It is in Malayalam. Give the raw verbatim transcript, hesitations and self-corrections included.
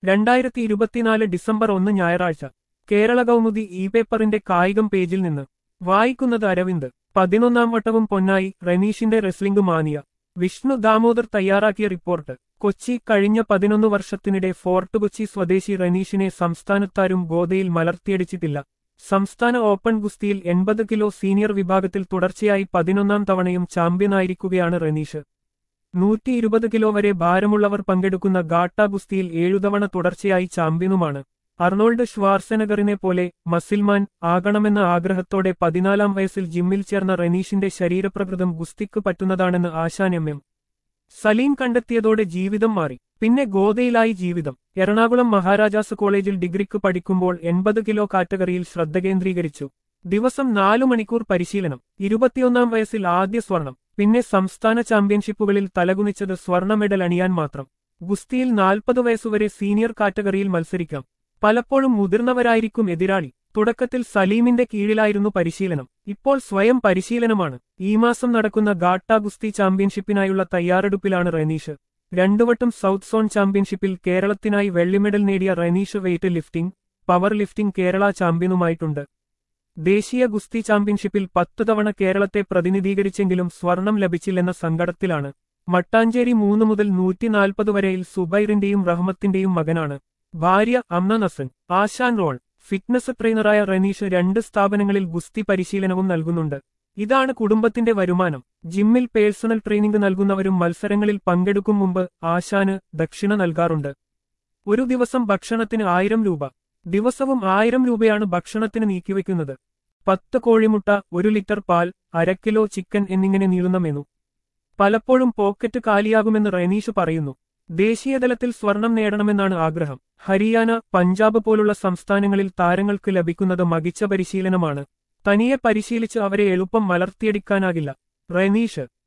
രണ്ടായിരത്തി ഇരുപത്തിനാല് ഡിസംബർ ഒന്ന് ഞായറാഴ്ച കേരള കൗമുദി ഇ പേപ്പറിന്റെ കായികം പേജിൽ നിന്ന് വായിക്കുന്നത് അരവിന്ദ്. പതിനൊന്നാം വട്ടവും പൊന്നായി റെനീഷിന്റെ റെസ്ലിംഗ് മാനിയ. വിഷ്ണു ദാമോദർ തയ്യാറാക്കിയ റിപ്പോർട്ട്. കൊച്ചി. കഴിഞ്ഞ പതിനൊന്ന് വർഷത്തിനിടെ ഫോർട്ട് കൊച്ചി സ്വദേശി റെനീഷിനെ സംസ്ഥാനത്താരും ഗോദയിൽ മലർത്തിയടിച്ചിട്ടില്ല. സംസ്ഥാന ഓപ്പൺ ഗുസ്തിയിൽ എൺപത് കിലോ സീനിയർ വിഭാഗത്തിൽ തുടർച്ചയായി പതിനൊന്നാം തവണയും ചാമ്പ്യനായിരിക്കുകയാണ് റെനീഷ്. നൂറ്റി ഇരുപത് കിലോ വരെ ഭാരമുള്ളവർ പങ്കെടുക്കുന്ന ഗാട്ട ഗുസ്തിയിൽ ഏഴുതവണ തുടർച്ചയായി ചാമ്പ്യനുമാണ്. അർണോൾഡ് ഷ്വാർസെനഗറിനെ പോലെ മസിൽമാൻ ആകണമെന്ന ആഗ്രഹത്തോടെ പതിനാലാം വയസ്സിൽ ജിമ്മിൽ ചേർന്ന റെനീഷിന്റെ ശരീരപ്രകൃതം ഗുസ്തിക്ക് പറ്റുന്നതാണെന്ന് ആശാൻ എം എം സലീം കണ്ടെത്തിയതോടെ ജീവിതം മാറി. പിന്നെ ഗോദയിലായി ജീവിതം. എറണാകുളം മഹാരാജാസ് കോളേജിൽ ഡിഗ്രിക്ക് പഠിക്കുമ്പോൾ എൺപത് കിലോ കാറ്റഗറിയിൽ ശ്രദ്ധ കേന്ദ്രീകരിച്ചു. ദിവസം നാലു മണിക്കൂർ പരിശീലനം. ഇരുപത്തിയൊന്നാം വയസ്സിൽ ആദ്യ സ്വർണം. പിന്നെ സംസ്ഥാന ചാമ്പ്യൻഷിപ്പുകളിൽ തലകുനിച്ചത് സ്വർണ്ണ മെഡൽ അണിയാൻ മാത്രം. ഗുസ്തിയിൽ നാൽപ്പത് വയസ്സുവരെ സീനിയർ കാറ്റഗറിയിൽ മത്സരിക്കാം. പലപ്പോഴും മുതിർന്നവരായിരിക്കും എതിരാളി. തുടക്കത്തിൽ സലീമിന്റെ കീഴിലായിരുന്നു പരിശീലനം. ഇപ്പോൾ സ്വയം പരിശീലനമാണ്. ഈ മാസം നടക്കുന്ന ഗാട്ട ഗുസ്തി ചാമ്പ്യൻഷിപ്പിനായുള്ള തയ്യാറെടുപ്പിലാണ് റെനീഷ്. രണ്ടുവട്ടം സൗത്ത് സോൺ ചാമ്പ്യൻഷിപ്പിൽ കേരളത്തിനായി വെള്ളിമെഡൽ നേടിയ Renish weight lifting, power lifting Kerala ചാമ്പ്യനുമായിട്ടുണ്ട്. ദേശീയ ഗുസ്തി ചാമ്പ്യൻഷിപ്പിൽ പത്തു തവണ കേരളത്തെ പ്രതിനിധീകരിച്ചെങ്കിലും സ്വർണം ലഭിച്ചില്ലെന്ന സങ്കടത്തിലാണ്. മട്ടാഞ്ചേരി മൂന്ന് മുതൽ നൂറ്റിനാൽപ്പത് വരെയിൽ സുബൈറിന്റെയും റഹ്മത്തിന്റെയും മകനാണ്. ഭാര്യ അമ്ന നസൻ. ആശാൻ റോൾ. ഫിറ്റ്നസ് ട്രെയിനറായ റെനീഷ് രണ്ട് സ്ഥാപനങ്ങളിൽ ഗുസ്തി പരിശീലനവും നൽകുന്നുണ്ട്. ഇതാണ് കുടുംബത്തിന്റെ വരുമാനം. ജിമ്മിൽ പേഴ്സണൽ ട്രെയിനിംഗ് നൽകുന്നവരും മത്സരങ്ങളിൽ പങ്കെടുക്കും മുമ്പ് ആശാന് ദക്ഷിണ നൽകാറുണ്ട്. ഒരു ദിവസം ഭക്ഷണത്തിന് ആയിരം രൂപ. ദിവസവും ആയിരം രൂപയാണ് ഭക്ഷണത്തിന് നീക്കിവെക്കുന്നത്. പത്ത് കോഴിമുട്ട, ഒരു ലിറ്റർ പാൽ, അരക്കിലോ ചിക്കൻ എന്നിങ്ങനെ നീളുന്ന മെനു. പലപ്പോഴും പോക്കറ്റ് കാലിയാകുമെന്ന് റെനീഷ് പറയുന്നു. ദേശീയതലത്തിൽ സ്വർണം നേടണമെന്നാണ് ആഗ്രഹം. ഹരിയാന, പഞ്ചാബ് പോലുള്ള സംസ്ഥാനങ്ങളിൽ താരങ്ങൾക്ക് ലഭിക്കുന്നത് മികച്ച പരിശീലനമാണ്. തനിയെ പരിശീലിച്ച് അവരെ എളുപ്പം മലർത്തിയടിക്കാനാകില്ല. റെനീഷ്